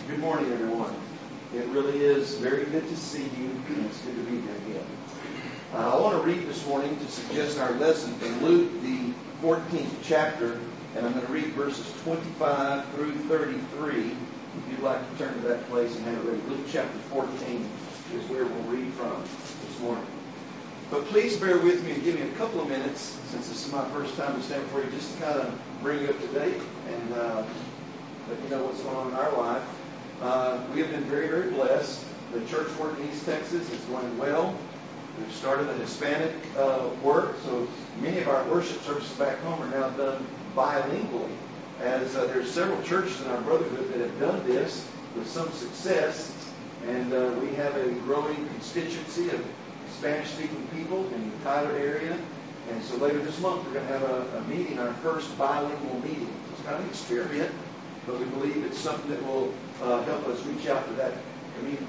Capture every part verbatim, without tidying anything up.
Good morning, everyone. It really is very good to see you, and it's good to be here again. Uh, I want to read this morning to suggest our lesson from Luke, the fourteenth chapter, and I'm going to read verses twenty-five through thirty-three. If you'd like to turn to that place and have it ready. Luke chapter fourteen is where we'll read from this morning. But please bear with me and give me a couple of minutes, since this is my first time to stand before you, just to kind of bring you up to date and uh, let you know what's going on in our life. Uh, we have been very, very blessed. The church work in East Texas is going well. We've started a Hispanic uh, work, so many of our worship services back home are now done bilingually. As uh, there's several churches in our brotherhood that have done this with some success, and uh, we have a growing constituency of Spanish-speaking people in the Tyler area. And so later this month we're going to have a, a meeting, our first bilingual meeting. It's kind of an experiment, but we believe it's something that will uh, help us reach out to that community.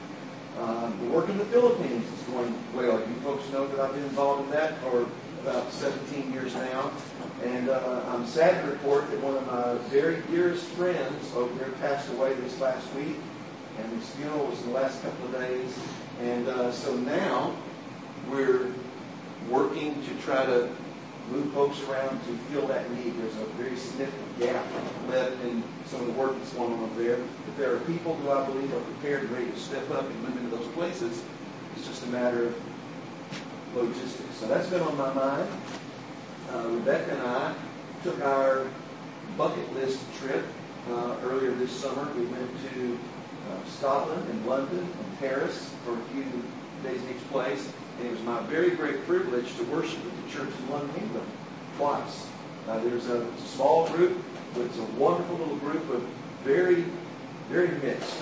Um, the work in the Philippines is going well. You folks know that I've been involved in that for about seventeen years now. And uh, I'm sad to report that one of my very dearest friends over there passed away this last week. And his funeral was in the last couple of days. And uh, so now we're working to try to move folks around to fill that need. There's a very significant gap left in some of the work that's going on over there. But there are people who I believe are prepared and ready to step up and move into those places. It's just a matter of logistics. So that's been on my mind. Uh, Rebecca and I took our bucket list trip uh, earlier this summer. We went to uh, Scotland and London and Paris for a few days in each place. And it was my very great privilege to worship with the church in London, England, twice. Uh, there's a, it's a small group, but it's a wonderful little group of very, very mixed.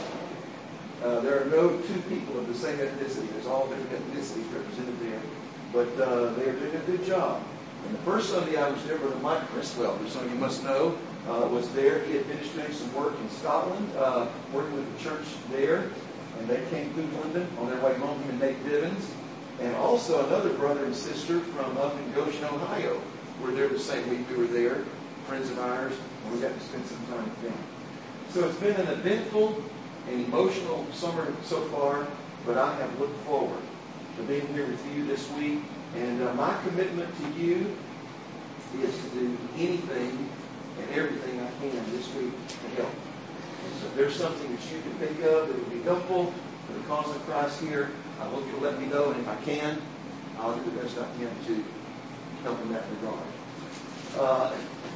Uh, there are no two people of the same ethnicity. There's all different ethnicities represented there. But uh, they are doing a good job. And the first Sunday I was there, Brother Mike Criswell, who some of you must know, uh, was there. He had finished doing some work in Scotland, uh, working with the church there. And they came through London on their way home, him and Nate Bivens. And also another brother and sister from up in Goshen, Ohio, were there the same week we were there, friends of ours, and we got to spend some time with them. So it's been an eventful and emotional summer so far, but I have looked forward to being here with you this week. And uh, my commitment to you is to do anything and everything I can this week to help. And so if there's something that you can think of that would be helpful for the cause of Christ here, I hope you'll let me know, and if I can, I'll do the best I can to help in that regard. Uh,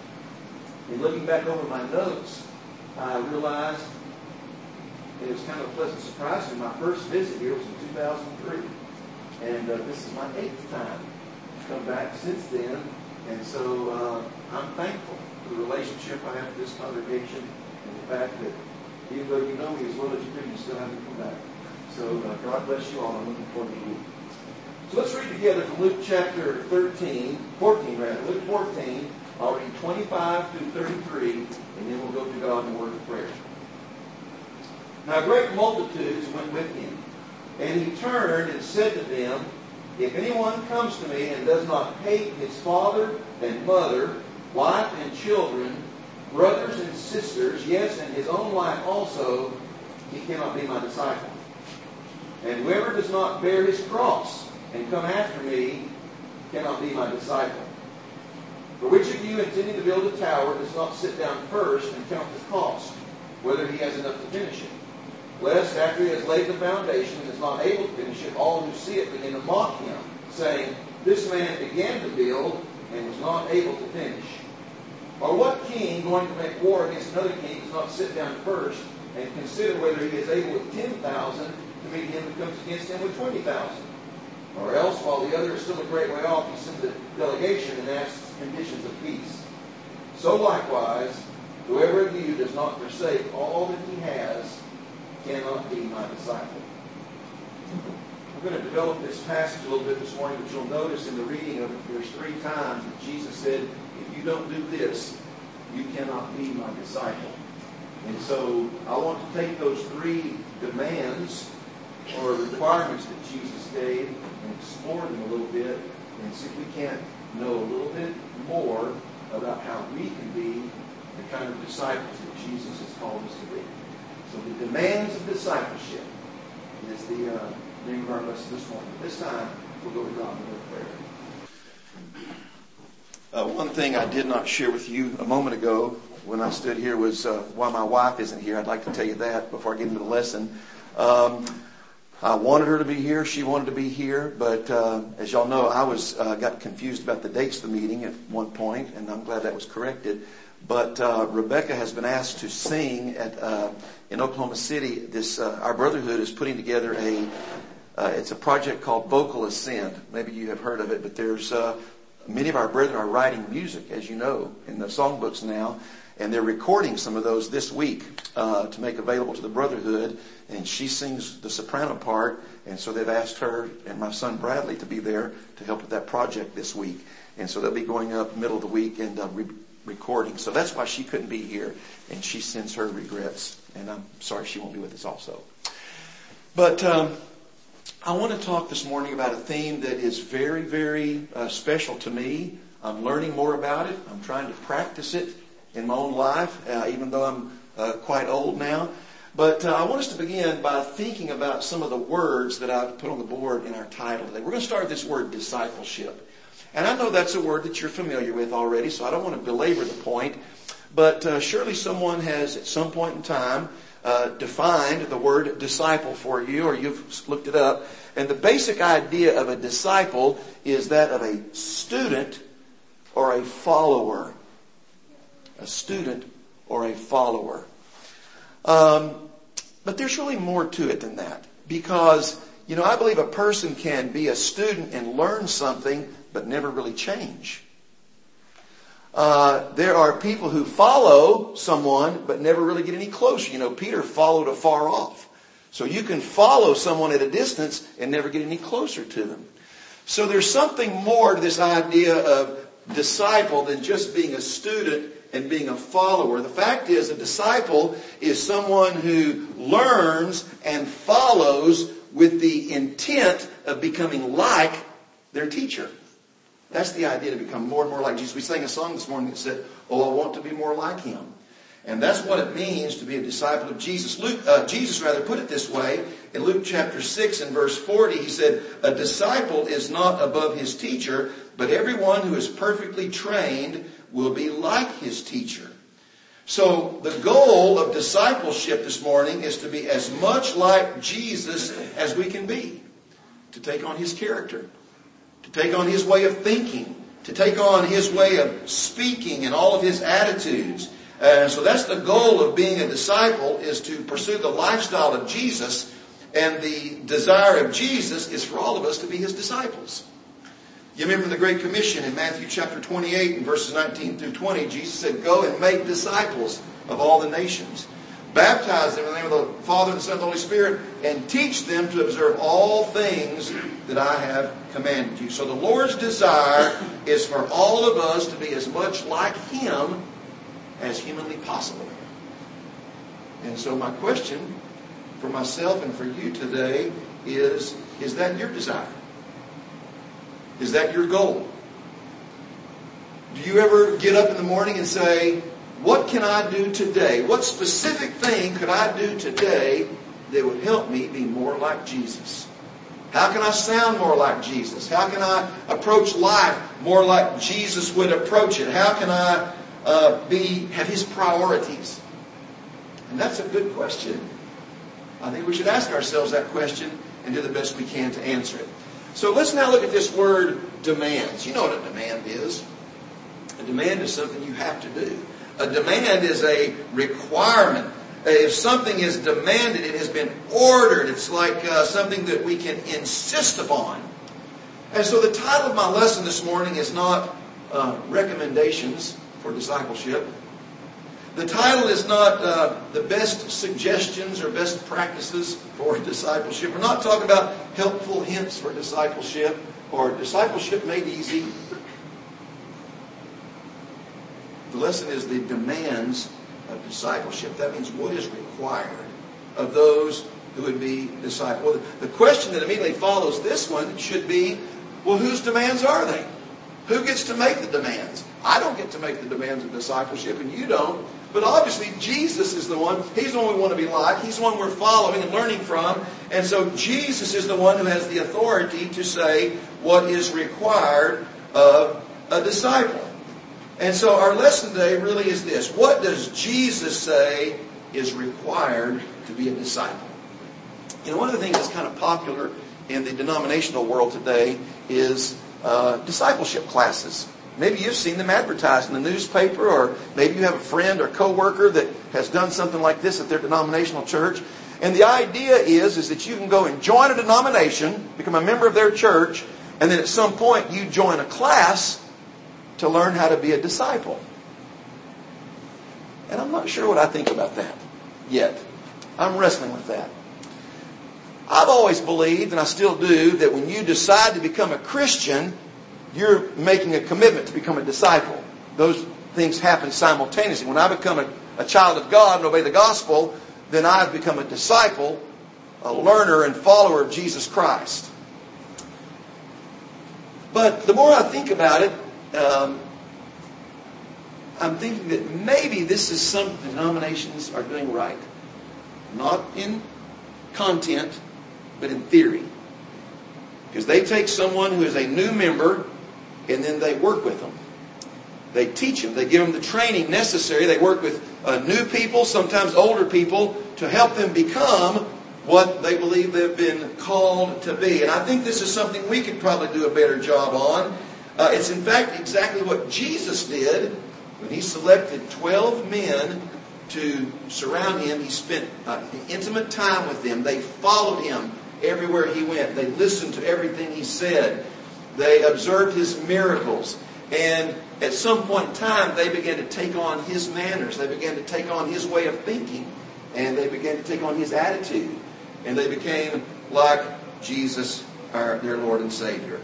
in looking back over my notes, I realized it was kind of a pleasant surprise to me. My first visit here was in two thousand three, and uh, this is my eighth time to come back since then. And so uh, I'm thankful for the relationship I have with this congregation and the fact that even though you know me as well as you do, you still have to come back. So uh, God bless you all. I'm looking forward to you. So let's read together from Luke chapter thirteen, fourteen rather, Luke fourteen. I'll read twenty-five through thirty-three, and then we'll go to God in a word of prayer. Now great multitudes went with him, and he turned and said to them, if anyone comes to me and does not hate his father and mother, wife and children, brothers and sisters, yes, and his own life also, he cannot be my disciple. And whoever does not bear his cross and come after me cannot be my disciple. For which of you intending to build a tower does not sit down first and count the cost, whether he has enough to finish it? Lest after he has laid the foundation and is not able to finish it, all who see it begin to mock him, saying, this man began to build and was not able to finish. Or what king going to make war against another king does not sit down first and consider whether he is able with ten thousand to meet him who comes against him with twenty thousand? Or else, while the other is still a great way off, he sends a delegation and asks conditions of peace. So likewise, whoever of you does not forsake all that he has cannot be my disciple. We're going to develop this passage a little bit this morning, but you'll notice in the reading of it, there's three times that Jesus said, if you don't do this, you cannot be my disciple. And so I want to take those three demands or requirements that Jesus gave and explore them a little bit and see if we can't know a little bit more about how we can be the kind of disciples that Jesus has called us to be. So the demands of discipleship is the uh, name of our lesson this morning. This time, we'll go to God in prayer. Uh, one thing I did not share with you a moment ago when I stood here was uh, why my wife isn't here. I'd like to tell you that before I get into the lesson. Um, I wanted her to be here. She wanted to be here. But uh, as y'all know, I was uh, got confused about the dates of the meeting at one point, and I'm glad that was corrected. But uh, Rebecca has been asked to sing at uh, in Oklahoma City. This uh, our brotherhood is putting together a uh, it's a project called Vocal Ascend. Maybe you have heard of it, but there's uh, many of our brethren are writing music, as you know, in the songbooks now. And they're recording some of those this week uh, to make available to the brotherhood. And she sings the soprano part. And so they've asked her and my son Bradley to be there to help with that project this week. And so they'll be going up middle of the week and uh, re- recording. So that's why she couldn't be here. And she sends her regrets. And I'm sorry she won't be with us also. But um, I want to talk this morning about a theme that is very, very uh, special to me. I'm learning more about it. I'm trying to practice it in my own life, uh, even though I'm uh, quite old now. But uh, I want us to begin by thinking about some of the words that I've put on the board in our title today. We're going to start with this word discipleship. And I know that's a word that you're familiar with already, so I don't want to belabor the point. But uh, surely someone has at some point in time uh, defined the word disciple for you, or you've looked it up. And the basic idea of a disciple is that of a student or a follower. A student or a follower. Um, but there's really more to it than that. Because, you know, I believe a person can be a student and learn something, but never really change. Uh, there are people who follow someone, but never really get any closer. You know, Peter followed afar off. So you can follow someone at a distance and never get any closer to them. So there's something more to this idea of disciple than just being a student and being a follower. The fact is, a disciple is someone who learns and follows with the intent of becoming like their teacher. That's the idea, to become more and more like Jesus. We sang a song this morning that said, "Oh, I want to be more like Him." And that's what it means to be a disciple of Jesus. Luke, uh, Jesus rather put it this way. In Luke chapter six and verse forty, He said, "A disciple is not above his teacher, but everyone who is perfectly trained will be like his teacher." So the goal of discipleship this morning is to be as much like Jesus as we can be. To take on His character. To take on His way of thinking. To take on His way of speaking and all of His attitudes. And so that's the goal of being a disciple, is to pursue the lifestyle of Jesus. And the desire of Jesus is for all of us to be His disciples. You remember the Great Commission in Matthew chapter twenty-eight and verses nineteen through twenty. Jesus said, "Go and make disciples of all the nations. Baptize them in the name of the Father, the Son, and the Holy Spirit, and teach them to observe all things that I have commanded you." So the Lord's desire is for all of us to be as much like Him as humanly possible. And so my question for myself and for you today is, is that your desire? Is that your goal? Do you ever get up in the morning and say, what can I do today? What specific thing could I do today that would help me be more like Jesus? How can I sound more like Jesus? How can I approach life more like Jesus would approach it? How can I uh, be have His priorities? And that's a good question. I think we should ask ourselves that question and do the best we can to answer it. So let's now look at this word demands. You know what a demand is. A demand is something you have to do. A demand is a requirement. If something is demanded, it has been ordered. It's like uh, something that we can insist upon. And so the title of my lesson this morning is not uh, recommendations for discipleship. The title is not uh, the best suggestions or best practices for discipleship. We're not talking about helpful hints for discipleship or discipleship made easy. The lesson is the demands of discipleship. That means what is required of those who would be disciples. Well, the question that immediately follows this one should be, well, whose demands are they? Who gets to make the demands? I don't get to make the demands of discipleship, and you don't. But obviously, Jesus is the one, He's the one we want to be like. He's the one we're following and learning from. And so Jesus is the one who has the authority to say what is required of a disciple. And so our lesson today really is this. What does Jesus say is required to be a disciple? You know, one of the things that's kind of popular in the denominational world today is uh, discipleship classes. Maybe you've seen them advertised in the newspaper, or maybe you have a friend or coworker that has done something like this at their denominational church. And the idea is, is that you can go and join a denomination, become a member of their church, and then at some point you join a class to learn how to be a disciple. And I'm not sure what I think about that yet. I'm wrestling with that. I've always believed, and I still do, that when you decide to become a Christian, you're making a commitment to become a disciple. Those things happen simultaneously. When I become a, a child of God and obey the gospel, then I've become a disciple, a learner and follower of Jesus Christ. But the more I think about it, um, I'm thinking that maybe this is something denominations are doing right. Not in content, but in theory. Because they take someone who is a new member and then they work with them. They teach them. They give them the training necessary. They work with uh, new people, sometimes older people, to help them become what they believe they've been called to be. And I think this is something we could probably do a better job on. Uh, it's in fact exactly what Jesus did when He selected twelve men to surround Him. He spent uh, intimate time with them. They followed Him everywhere He went. They listened to everything He said. They observed His miracles. And at some point in time, they began to take on His manners. They began to take on His way of thinking. And they began to take on His attitude. And they became like Jesus, our their Lord and Savior.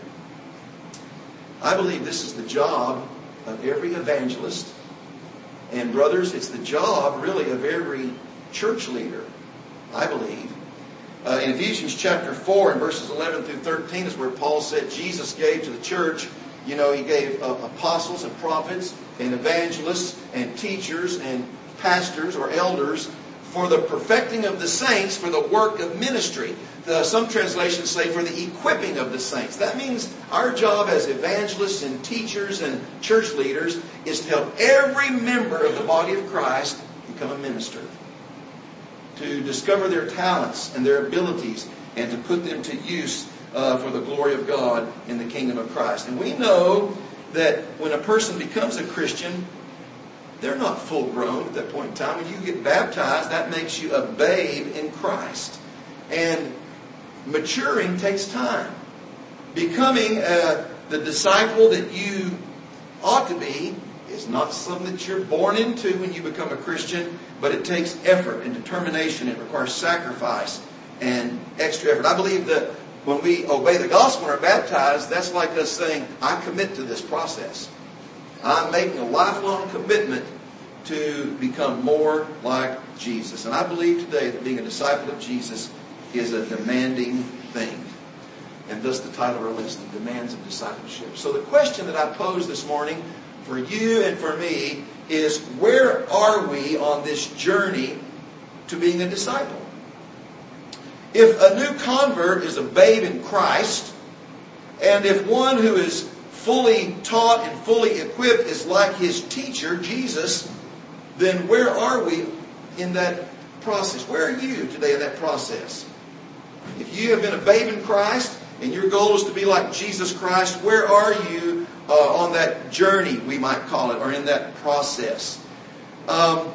I believe this is the job of every evangelist. And brothers, it's the job really of every church leader, I believe. Uh, in Ephesians chapter four and verses eleven through thirteen is where Paul said Jesus gave to the church, you know, He gave uh, apostles and prophets and evangelists and teachers and pastors or elders for the perfecting of the saints, for the work of ministry. The, some translations say for the equipping of the saints. That means our job as evangelists and teachers and church leaders is to help every member of the body of Christ become a minister. To discover their talents and their abilities and to put them to use uh, for the glory of God in the kingdom of Christ. And we know that when a person becomes a Christian, they're not full grown at that point in time. When you get baptized, that makes you a babe in Christ. And maturing takes time. Becoming uh, the disciple that you ought to be is not something that you're born into when you become a Christian, but it takes effort and determination. It requires sacrifice and extra effort. I believe that when we obey the gospel and are baptized, that's like us saying, I commit to this process. I'm making a lifelong commitment to become more like Jesus. And I believe today that being a disciple of Jesus is a demanding thing. And thus the title of our lesson, Demands of Discipleship. So the question that I pose this morning for you and for me is, where are we on this journey to being a disciple? If a new convert is a babe in Christ, and if one who is fully taught and fully equipped is like his teacher, Jesus, then where are we in that process? Where are you today in that process? If you have been a babe in Christ and your goal is to be like Jesus Christ, where are you uh, on that journey, we might call it, or in that process? Um,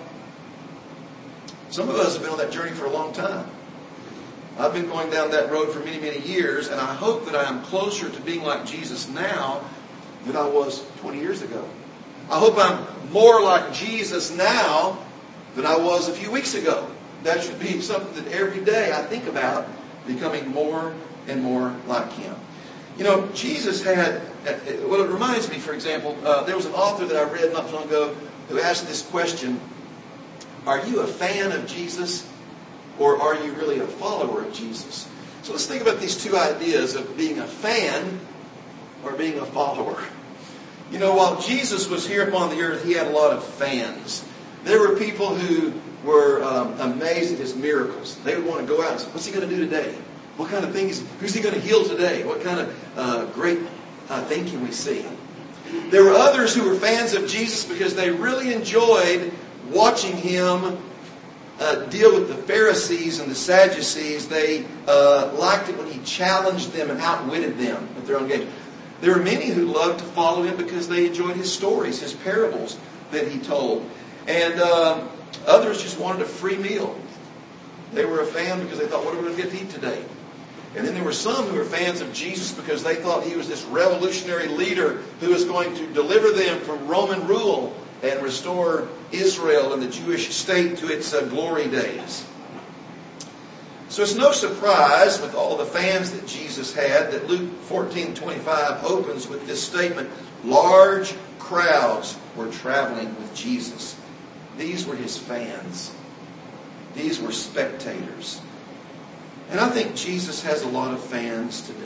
some of us have been on that journey for a long time. I've been going down that road for many, many years, and I hope that I am closer to being like Jesus now than I was twenty years ago. I hope I'm more like Jesus now than I was a few weeks ago. That should be something that every day I think about, becoming more and more like Him. You know, Jesus had, well, it reminds me, for example, uh, there was an author that I read not too long ago who asked this question, are you a fan of Jesus? Or are you really a follower of Jesus? So let's think about these two ideas of being a fan or being a follower. You know, while Jesus was here upon the earth, He had a lot of fans. There were people who were um, amazed at his miracles. They would want to go out and say, what's he going to do today? What kind of things? Who's he going to heal today? What kind of uh, great uh, thing can we see? There were others who were fans of Jesus because they really enjoyed watching him uh, deal with the Pharisees and the Sadducees. They uh, liked it when he challenged them and outwitted them at their own game. There were many who loved to follow him because they enjoyed his stories, his parables that he told. And uh, others just wanted a free meal. They were a fan because they thought, what are we going to get to eat today? And then there were some who were fans of Jesus because they thought he was this revolutionary leader who was going to deliver them from Roman rule and restore Israel and the Jewish state to its uh, glory days. So it's no surprise with all the fans that Jesus had that Luke fourteen twenty-five opens with this statement, large crowds were traveling with Jesus. These were his fans. These were spectators. And I think Jesus has a lot of fans today.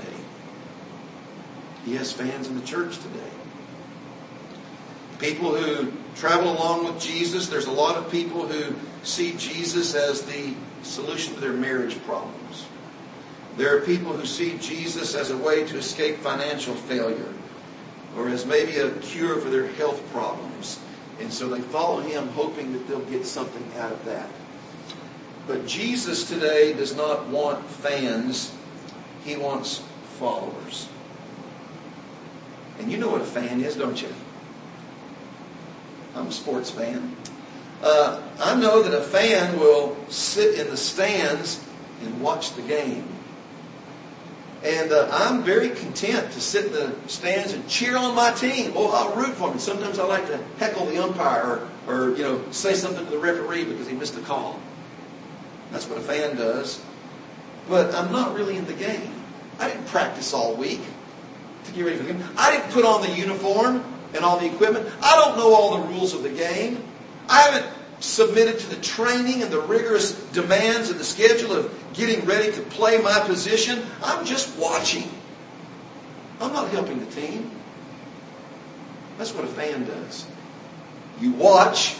He has fans in the church today. People who travel along with Jesus. There's a lot of people who see Jesus as the solution to their marriage problems. There are people who see Jesus as a way to escape financial failure or as maybe a cure for their health problems. And so they follow him hoping that they'll get something out of that. But Jesus today does not want fans. He wants followers. And you know what a fan is, don't you? I'm a sports fan. Uh, I know that a fan will sit in the stands and watch the game. And uh, I'm very content to sit in the stands and cheer on my team. Oh, I'll root for them. Sometimes I like to heckle the umpire or, or you know, say something to the referee because he missed a call. That's what a fan does. But I'm not really in the game. I didn't practice all week to get ready for the game. I didn't put on the uniform and all the equipment. I don't know all the rules of the game. I haven't submitted to the training and the rigorous demands and the schedule of getting ready to play my position. I'm just watching. I'm not helping the team. That's what a fan does. You watch,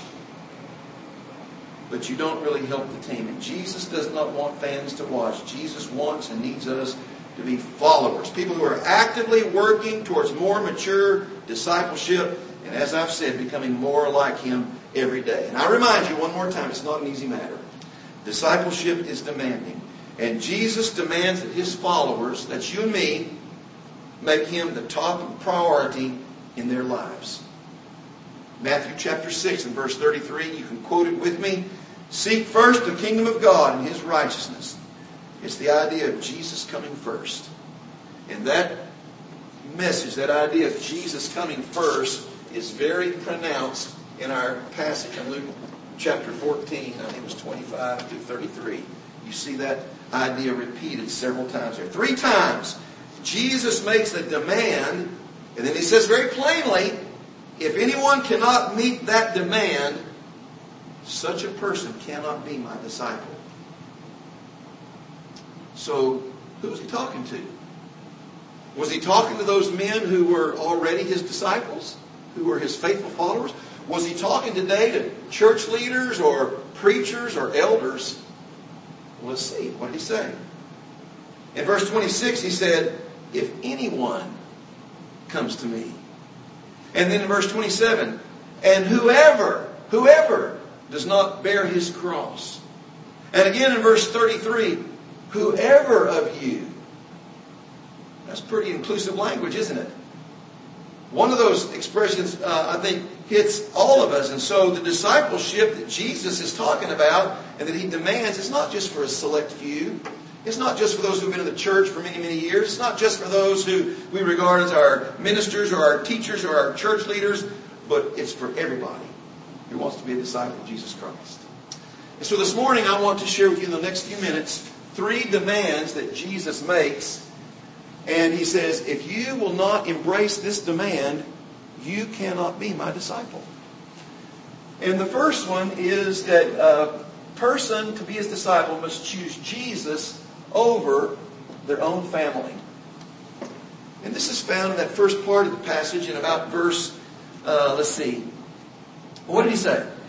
but you don't really help the team. And Jesus does not want fans to watch. Jesus wants and needs us to be followers. People who are actively working towards more mature discipleship and, as I've said, becoming more like him every day. And I remind you one more time, it's not an easy matter. Discipleship is demanding. And Jesus demands that his followers, that's you and me, make him the top priority in their lives. Matthew chapter six and verse thirty-three, you can quote it with me. Seek first the kingdom of God and his righteousness. It's the idea of Jesus coming first. And that message, that idea of Jesus coming first, is very pronounced in our passage in Luke chapter fourteen. I think it was twenty-five through thirty-three. You see that idea repeated several times there. Three times, Jesus makes a demand, and then he says very plainly, if anyone cannot meet that demand, such a person cannot be my disciple. So, who was he talking to? Was he talking to those men who were already his disciples? Who were his faithful followers? Was he talking today to church leaders or preachers or elders? Well, let's see. What did he say? In verse twenty-six, he said, if anyone comes to me. And then in verse twenty-seven, and whoever, whoever does not bear his cross. And again in verse thirty-three, whoever of you. That's pretty inclusive language, isn't it? One of those expressions, uh, I think, hits all of us. And so the discipleship that Jesus is talking about and that he demands is not just for a select few. It's not just for those who've been in the church for many, many years. It's not just for those who we regard as our ministers or our teachers or our church leaders. But it's for everybody who wants to be a disciple of Jesus Christ. And so this morning I want to share with you in the next few minutes three demands that Jesus makes. And he says, if you will not embrace this demand, you cannot be my disciple. And the first one is that a person, to be his disciple, must choose Jesus over their own family. And this is found in that first part of the passage in about verse, uh, let's see. What did he say?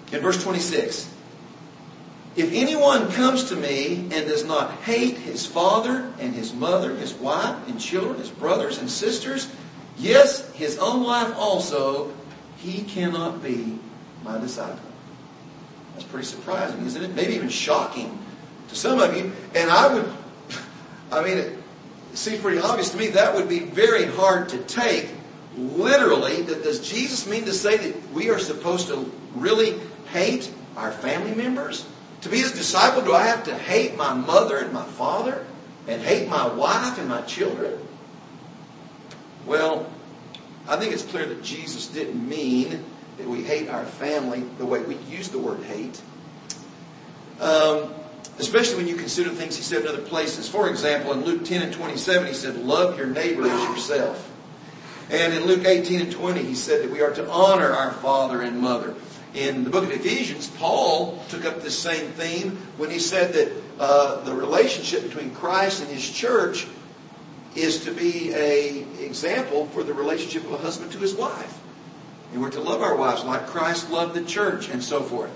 In verse twenty-six, if anyone comes to me and does not hate his father and his mother, his wife and children, his brothers and sisters, yes, his own life also, he cannot be my disciple. That's pretty surprising, isn't it? Maybe even shocking to some of you. And I would, I mean, it seems pretty obvious to me that would be very hard to take literally. Does Jesus mean to say that we are supposed to really hate our family members? To be his disciple, do I have to hate my mother and my father? And hate my wife and my children? Well, I think it's clear that Jesus didn't mean that we hate our family the way we use the word hate. Um, especially when you consider things he said in other places. For example, in Luke ten and twenty-seven, he said, love your neighbor as yourself. And in Luke eighteen and twenty, he said that we are to honor our father and mother. In the book of Ephesians, Paul took up this same theme when he said that uh, the relationship between Christ and his church is to be an example for the relationship of a husband to his wife. And we're to love our wives like Christ loved the church and so forth.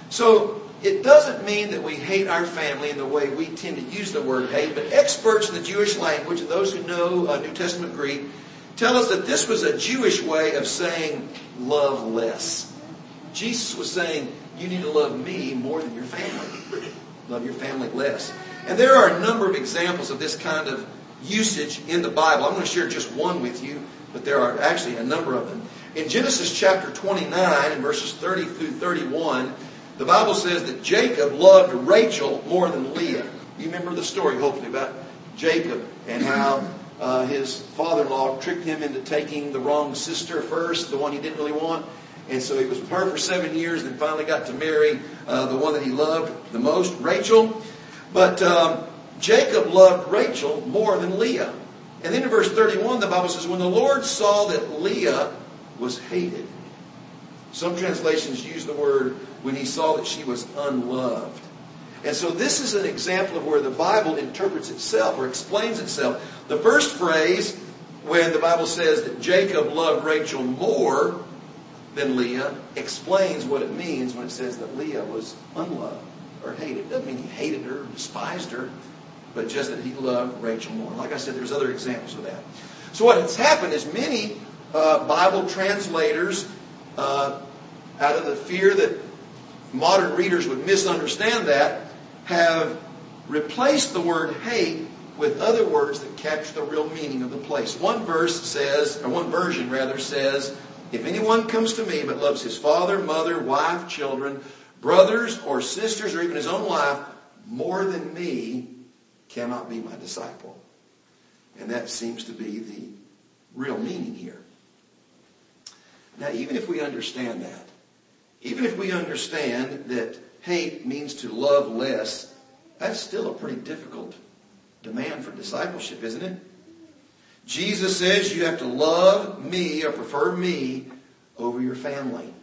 So it doesn't mean that we hate our family in the way we tend to use the word hate, but experts in the Jewish language, and those who know uh, New Testament Greek, tell us that this was a Jewish way of saying love less. Jesus was saying, you need to love me more than your family. Love your family less. And there are a number of examples of this kind of usage in the Bible. I'm going to share just one with you, but there are actually a number of them. In Genesis chapter twenty-nine, in verses thirty through thirty-one, the Bible says that Jacob loved Rachel more than Leah. You remember the story, hopefully, about Jacob and how uh, his father-in-law tricked him into taking the wrong sister first, the one he didn't really want. And so he was with her for seven years and then finally got to marry uh, the one that he loved the most, Rachel. But um, Jacob loved Rachel more than Leah. And then in verse thirty-one, the Bible says, when the Lord saw that Leah was hated. Some translations use the word when he saw that she was unloved. And so this is an example of where the Bible interprets itself or explains itself. The first phrase, when the Bible says that Jacob loved Rachel more than Leah, explains what it means when it says that Leah was unloved or hated. It doesn't mean he hated her or despised her, but just that he loved Rachel more. Like I said, there's other examples of that. So what has happened is many uh, Bible translators, uh, out of the fear that modern readers would misunderstand that, have replaced the word hate with other words that capture the real meaning of the place. One verse says, or one version rather says, if anyone comes to me but loves his father, mother, wife, children, brothers or sisters, or even his own life, more than me, cannot be my disciple. And that seems to be the real meaning here. Now, even if we understand that, even if we understand that hate means to love less, that's still a pretty difficult demand for discipleship, isn't it? Jesus says you have to love me or prefer me over your family.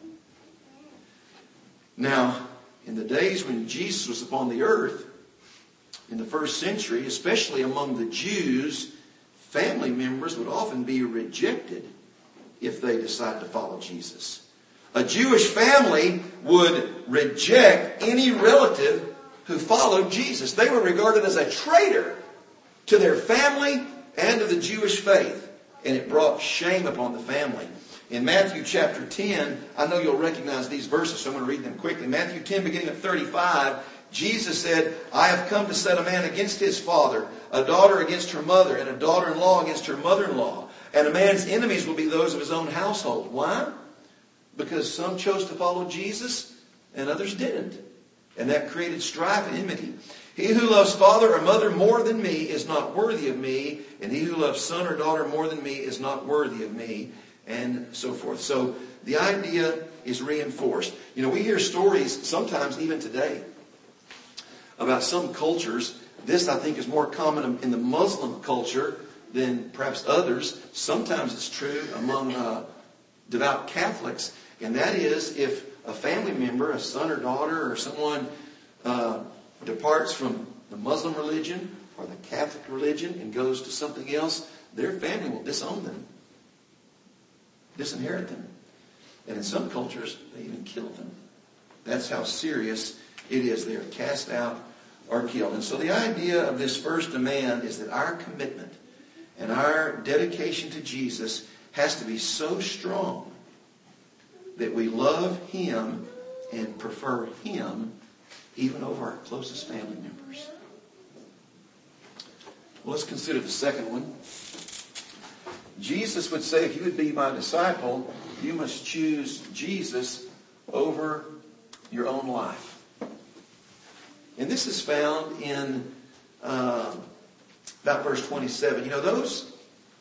Now, in the days when Jesus was upon the earth, in the first century, especially among the Jews, family members would often be rejected if they decided to follow Jesus. A Jewish family would reject any relative who followed Jesus. They were regarded as a traitor to their family and to the Jewish faith. And it brought shame upon the family. In Matthew chapter ten, I know you'll recognize these verses, so I'm going to read them quickly. Matthew ten, beginning at thirty-five, Jesus said, I have come to set a man against his father, a daughter against her mother, and a daughter-in-law against her mother-in-law. And a man's enemies will be those of his own household. Why? Because some chose to follow Jesus and others didn't. And that created strife and enmity. He who loves father or mother more than me is not worthy of me. And he who loves son or daughter more than me is not worthy of me. And so forth. So the idea is reinforced. You know, we hear stories sometimes even today about some cultures. This, I think, is more common in the Muslim culture than perhaps others. Sometimes it's true among uh, devout Catholics. And that is, if a family member, a son or daughter, or someone uh, departs from the Muslim religion or the Catholic religion and goes to something else, their family will disown them, disinherit them. And in some cultures, they even kill them. That's how serious it is. They are cast out or killed. And so the idea of this first demand is that our commitment and our dedication to Jesus has to be so strong that we love Him and prefer Him even over our closest family members. Well, let's consider the second one. Jesus would say, if you would be my disciple, you must choose Jesus over your own life. And this is found in uh, about verse twenty-seven. You know, those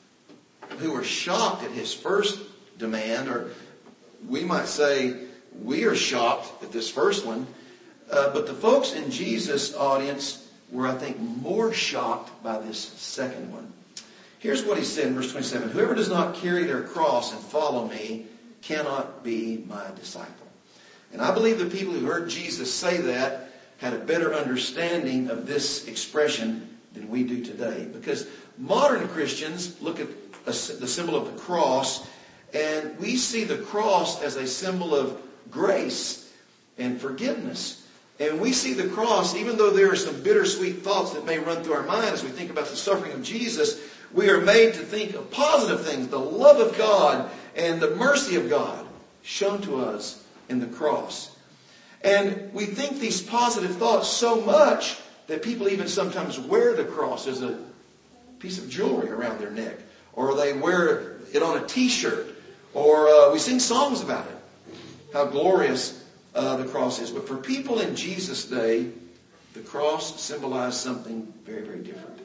who were shocked at his first demand, or we might say we are shocked at this first one, uh, but the folks in Jesus' audience were, I think, more shocked by this second one. Here's what he said in verse twenty-seven. Whoever does not carry their cross and follow me cannot be my disciple. And I believe the people who heard Jesus say that had a better understanding of this expression than we do today. Because modern Christians look at a, the symbol of the cross, and we see the cross as a symbol of grace and forgiveness. And we see the cross, even though there are some bittersweet thoughts that may run through our mind as we think about the suffering of Jesus, we are made to think of positive things, the love of God and the mercy of God shown to us in the cross. And we think these positive thoughts so much that people even sometimes wear the cross as a piece of jewelry around their neck. Or they wear it on a t-shirt. Or uh, we sing songs about it. How glorious uh, the cross is. But for people in Jesus' day, the cross symbolized something very, very different.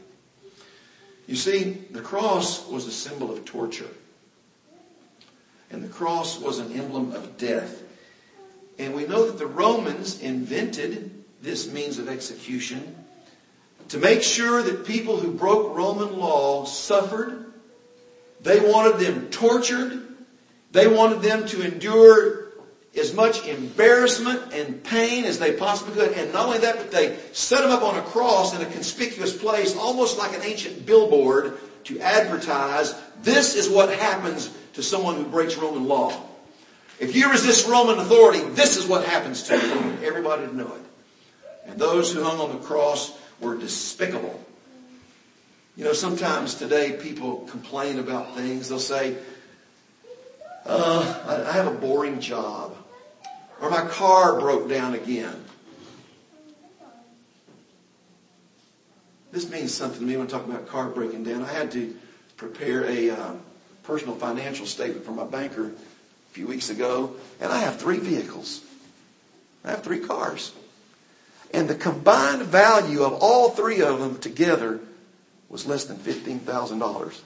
You see, the cross was a symbol of torture. And the cross was an emblem of death. And we know that the Romans invented this means of execution to make sure that people who broke Roman law suffered. They wanted them tortured. They wanted them to endure as much embarrassment and pain as they possibly could. And not only that, but they set them up on a cross in a conspicuous place, almost like an ancient billboard, to advertise, this is what happens to someone who breaks Roman law. If you resist Roman authority, this is what happens to you. Everybody would know it. And those who hung on the cross were despicable. You know, sometimes today people complain about things. They'll say, uh, I have a boring job. Or my car broke down again. This means something to me when I talk about car breaking down. I had to prepare a uh, personal financial statement for my banker a few weeks ago. And I have three vehicles. I have three cars. And the combined value of all three of them together was less than fifteen thousand dollars.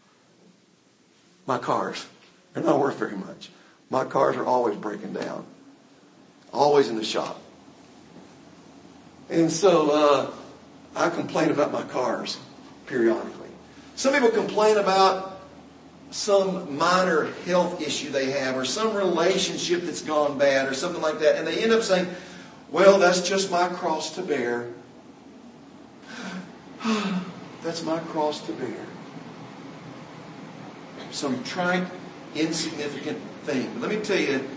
My cars. They're not worth very much. My cars are always breaking down. Always in the shop. And so uh, I complain about my cars periodically. Some people complain about some minor health issue they have or some relationship that's gone bad or something like that. And they end up saying, well, that's just my cross to bear. That's my cross to bear. Some trite, insignificant thing. But let me tell you,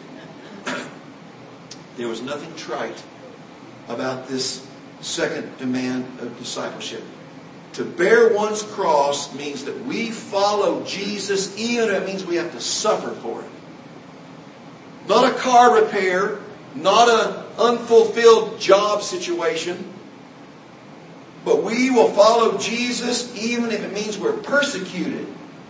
there was nothing trite about this second demand of discipleship. To bear one's cross means that we follow Jesus, even if it means we have to suffer for it. Not a car repair, not an unfulfilled job situation, but we will follow Jesus even if it means we're persecuted.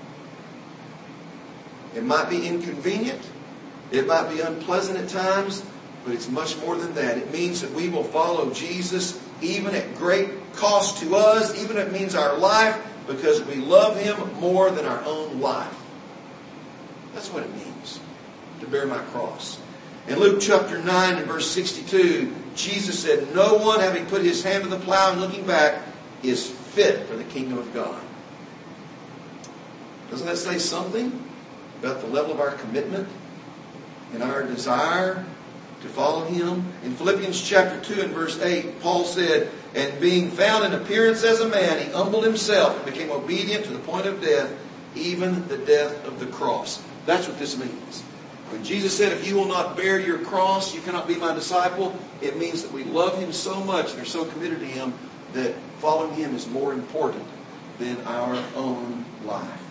It might be inconvenient, it might be unpleasant at times, but it's much more than that. It means that we will follow Jesus even at great cost to us, even if it means our life, because we love Him more than our own life. That's what it means to bear my cross. In Luke chapter nine and verse sixty-two, Jesus said, no one having put his hand to the plow and looking back is fit for the kingdom of God. Doesn't that say something about the level of our commitment and our desire to follow Him? In Philippians chapter two and verse eight, Paul said, and being found in appearance as a man, he humbled himself and became obedient to the point of death, even the death of the cross. That's what this means. When Jesus said, if you will not bear your cross, you cannot be my disciple, it means that we love Him so much and are so committed to Him that following Him is more important than our own life.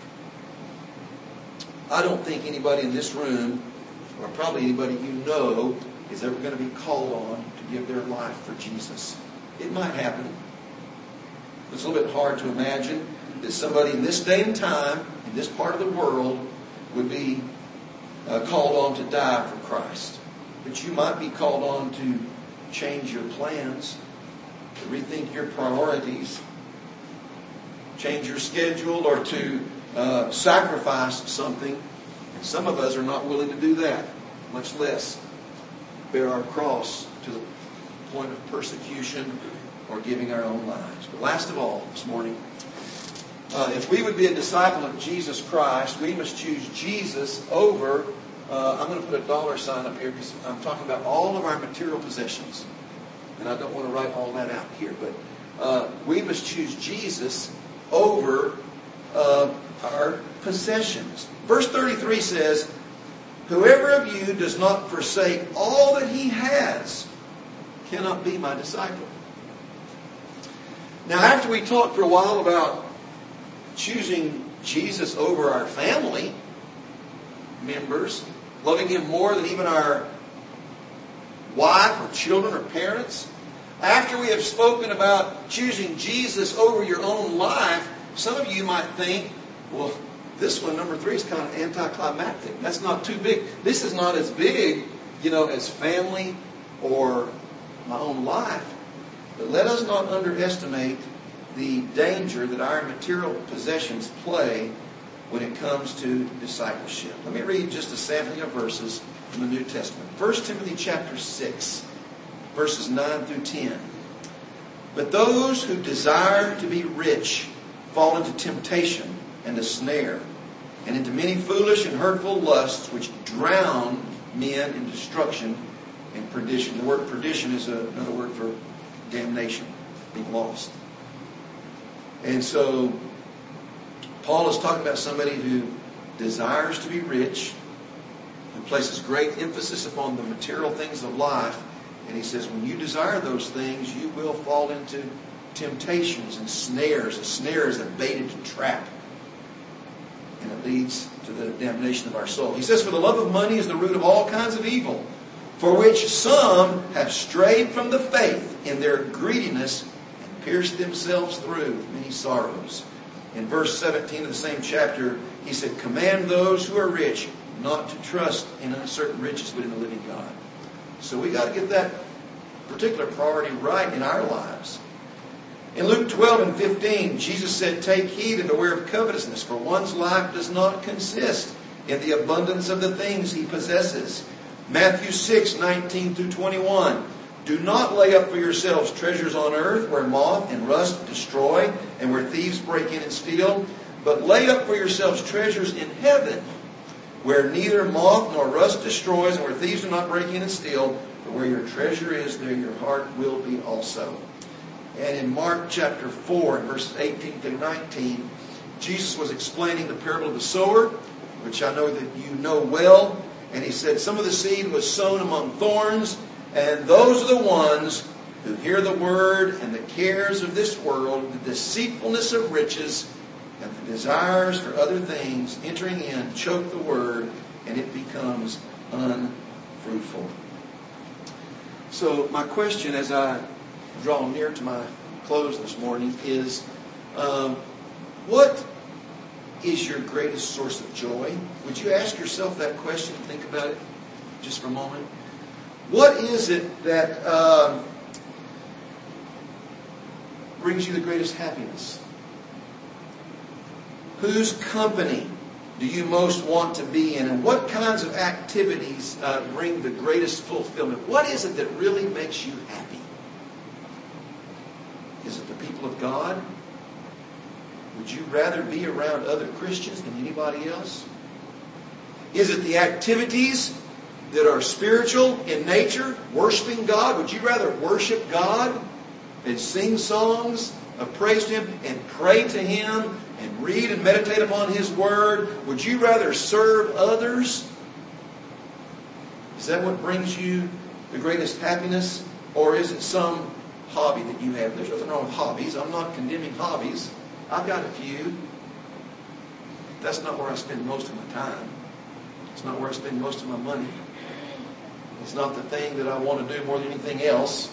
I don't think anybody in this room, or probably anybody you know, is ever going to be called on to give their life for Jesus. It might happen. It's a little bit hard to imagine that somebody in this day and time, in this part of the world, would be uh, called on to die for Christ. But you might be called on to change your plans, to rethink your priorities, change your schedule, or to uh, sacrifice something. And some of us are not willing to do that, much less bear our cross to the point of persecution or giving our own lives. But last of all, this morning, uh, if we would be a disciple of Jesus Christ, we must choose Jesus over, uh, I'm going to put a dollar sign up here because I'm talking about all of our material possessions. And I don't want to write all that out here, but uh, we must choose Jesus over uh, our possessions. Verse thirty-three says, whoever of you does not forsake all that he has cannot be my disciple. Now, after we talked for a while about choosing Jesus over our family members, loving Him more than even our wife or children or parents, after we have spoken about choosing Jesus over your own life, some of you might think, well, this one, number three, is kind of anticlimactic. That's not too big. This is not as big, you know, as family or my own life. But let us not underestimate the danger that our material possessions play when it comes to discipleship. Let me read just a sampling of verses from the New Testament. First Timothy chapter six, verses nine through ten. But those who desire to be rich fall into temptation and a snare, and into many foolish and hurtful lusts which drown men in destruction and perdition. The word perdition is a, another word for damnation, being lost. And so Paul is talking about somebody who desires to be rich, who places great emphasis upon the material things of life. And he says, when you desire those things, you will fall into temptations and snares. A snare is a baited trap, and it leads to the damnation of our soul. He says, for the love of money is the root of all kinds of evil, for which some have strayed from the faith in their greediness and pierced themselves through with many sorrows. In verse seventeen of the same chapter, he said, command those who are rich not to trust in uncertain riches, but in the living God. So we got to get that particular priority right in our lives. In Luke twelve and fifteen, Jesus said, take heed and beware of covetousness, for one's life does not consist in the abundance of the things he possesses. Matthew six, nineteen through twenty-one. Do not lay up for yourselves treasures on earth where moth and rust destroy and where thieves break in and steal, but lay up for yourselves treasures in heaven where neither moth nor rust destroys and where thieves do not break in and steal. For where your treasure is, there your heart will be also. And in Mark chapter four, verses eighteen through nineteen, Jesus was explaining the parable of the sower, which I know that you know well. And he said, some of the seed was sown among thorns, and those are the ones who hear the word and the cares of this world, the deceitfulness of riches, and the desires for other things entering in choke the word, and it becomes unfruitful. So my question as I draw near to my close this morning is, um, what is your greatest source of joy? Would you ask yourself that question and think about it just for a moment? What is it that uh, brings you the greatest happiness? Whose company do you most want to be in? And what kinds of activities uh, bring the greatest fulfillment? What is it that really makes you happy? Is it the people of God? Would you rather be around other Christians than anybody else? Is it the activities that are spiritual in nature, worshiping God? Would you rather worship God and sing songs of praise to Him and pray to Him and read and meditate upon His Word? Would you rather serve others that what brings you the greatest happiness? Or is it some hobby that you have? There's nothing wrong with hobbies. I'm not condemning hobbies. I've got a few. That's not where I spend most of my time. It's not where I spend most of my money. It's not the thing that I want to do more than anything else.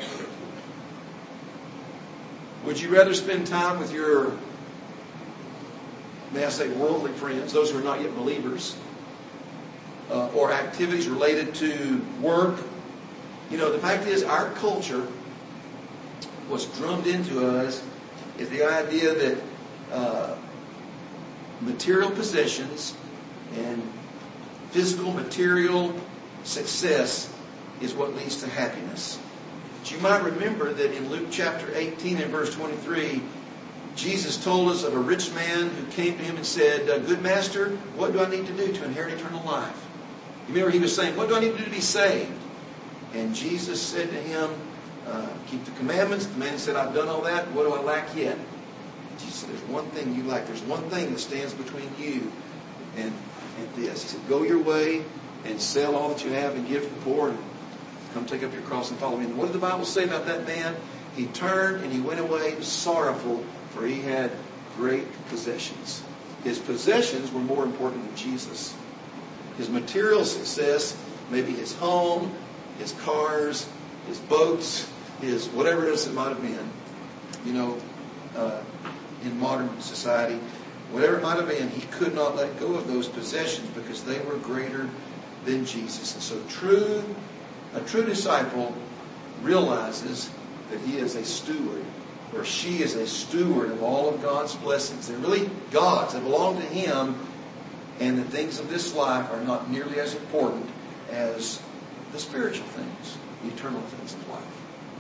Would you rather spend time with your, may I say, worldly friends, those who are not yet believers, uh, or activities related to work? You know, the fact is, our culture, what's drummed into us is the idea that uh, material possessions and physical, material success is what leads to happiness. But you might remember that in Luke chapter eighteen and verse twenty-three, Jesus told us of a rich man who came to him and said, "Good master, what do I need to do to inherit eternal life?" You remember he was saying, "What do I need to do to be saved?" And Jesus said to him, uh, "Keep the commandments." The man said, "I've done all that. What do I lack yet?" Jesus said, "There's one thing you lack. There's one thing that stands between you and, and this." He said, "Go your way and sell all that you have and give to the poor and come take up your cross and follow me." And what did the Bible say about that man? He turned and he went away sorrowful, for he had great possessions. His possessions were more important than Jesus. His material success, maybe his home, his cars, his boats, his whatever it is it might have been, you know, uh, in modern society, whatever it might have been, he could not let go of those possessions because they were greater than Jesus. And so true, a true disciple realizes that he is a steward, or she is a steward of all of God's blessings. They're really God's. They belong to Him, and the things of this life are not nearly as important as the spiritual things, the eternal things of life.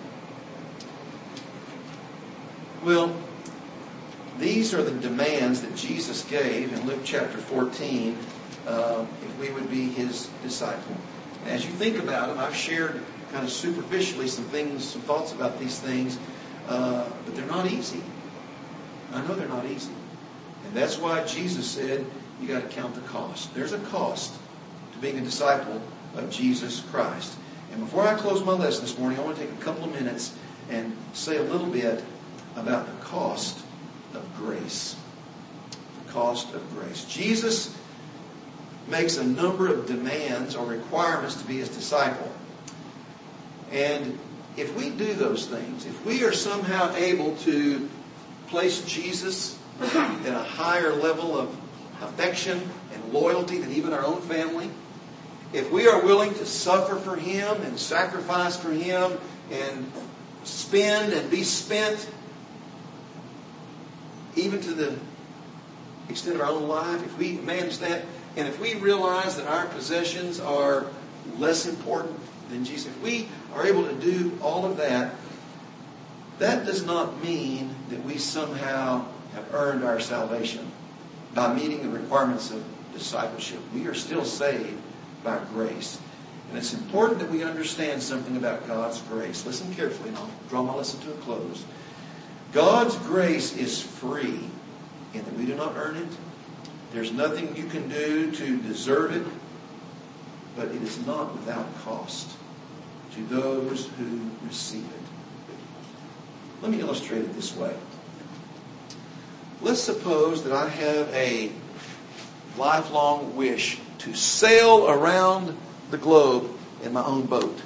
Well, these are the demands that Jesus gave in Luke chapter fourteen, uh, if we would be His disciple. And as you think about it, I've shared kind of superficially some things, some thoughts about these things, uh, but they're not easy. I know they're not easy. And that's why Jesus said, you got to count the cost. There's a cost to being a disciple of Jesus Christ. And before I close my lesson this morning, I want to take a couple of minutes and say a little bit about the cost of grace. The cost of grace. Jesus makes a number of demands or requirements to be His disciple. And if we do those things, if we are somehow able to place Jesus at a higher level of affection and loyalty than even our own family, if we are willing to suffer for Him and sacrifice for Him and spend and be spent even to the extent of our own life, if we manage that, and if we realize that our possessions are less important than Jesus, if we are able to do all of that, that does not mean that we somehow have earned our salvation by meeting the requirements of discipleship. We are still saved by grace. And it's important that we understand something about God's grace. Listen carefully and I'll draw my lesson to a close. God's grace is free in that we do not earn it. There's nothing you can do to deserve it, but it is not without cost to those who receive it. Let me illustrate it this way. Let's suppose that I have a lifelong wish to sail around the globe in my own boat.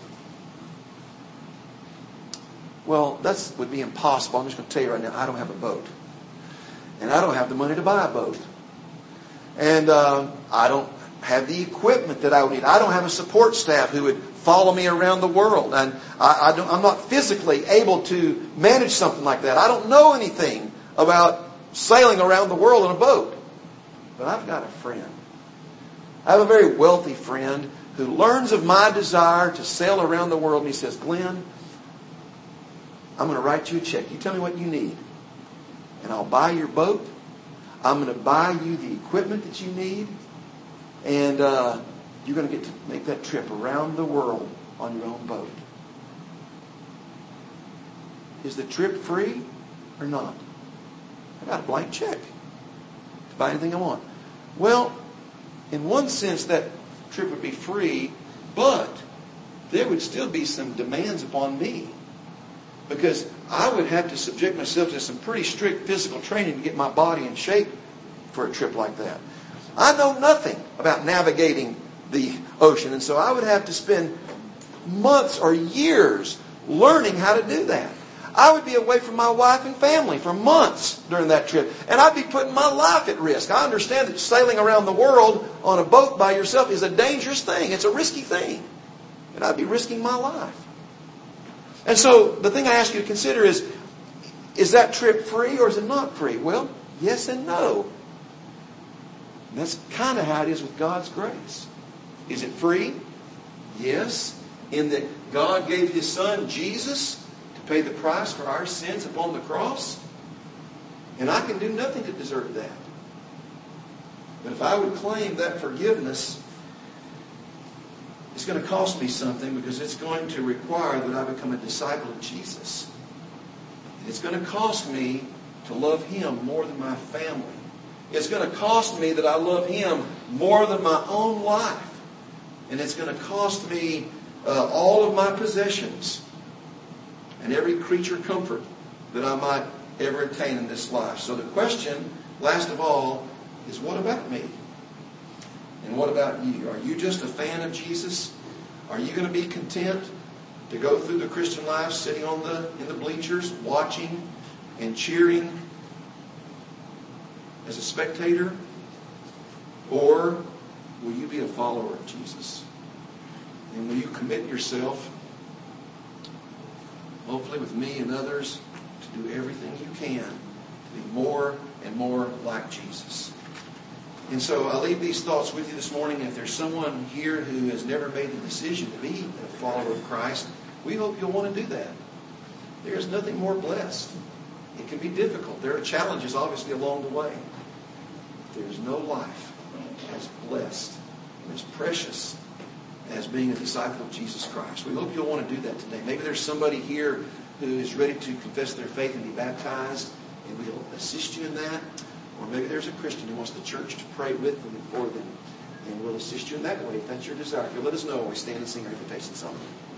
Well, that would be impossible. I'm just going to tell you right now, I don't have a boat. And I don't have the money to buy a boat. And uh, I don't have the equipment that I would need. I don't have a support staff who would follow me around the world. And I, I don't, I'm not physically able to manage something like that. I don't know anything about sailing around the world in a boat. But I've got a friend. I have a very wealthy friend who learns of my desire to sail around the world. And he says, Glenn, I'm going to write you a check. You tell me what you need. And I'll buy your boat. I'm going to buy you the equipment that you need. And uh, you're going to get to make that trip around the world on your own boat. Is the trip free or not? I got a blank check to buy anything I want. Well, in one sense, that trip would be free But there would still be some demands upon me. Because I would have to subject myself to some pretty strict physical training to get my body in shape for a trip like that. I know nothing about navigating the ocean, and so I would have to spend months or years learning how to do that. I would be away from my wife and family for months during that trip, and I'd be putting my life at risk. I understand that sailing around the world on a boat by yourself is a dangerous thing. It's a risky thing. And I'd be risking my life. And so the thing I ask you to consider is, is that trip free or is it not free? Well, yes and no. And that's kind of how it is with God's grace. Is it free? Yes. In that God gave His Son, Jesus, to pay the price for our sins upon the cross. And I can do nothing to deserve that. But if I would claim that forgiveness, it's going to cost me something, because it's going to require that I become a disciple of Jesus. And it's going to cost me to love Him more than my family. It's going to cost me that I love Him more than my own life. And it's going to cost me uh, all of my possessions and every creature comfort that I might ever attain in this life. So the question, last of all, is what about me? And what about you? Are you just a fan of Jesus? Are you going to be content to go through the Christian life sitting on the in the bleachers, watching and cheering as a spectator? Or will you be a follower of Jesus? And will you commit yourself, hopefully with me and others, to do everything you can to be more and more like Jesus? And so I leave these thoughts with you this morning. If there's someone here who has never made the decision to be a follower of Christ, we hope you'll want to do that. There is nothing more blessed. It can be difficult. There are challenges, obviously, along the way. There is no life as blessed and as precious as being a disciple of Jesus Christ. We hope you'll want to do that today. Maybe there's somebody here who is ready to confess their faith and be baptized, and we'll assist you in that. Or maybe there's a Christian who wants the church to pray with them and for them, and we'll assist you in that way if that's your desire. If you'll let us know when we stand and sing our invitation song.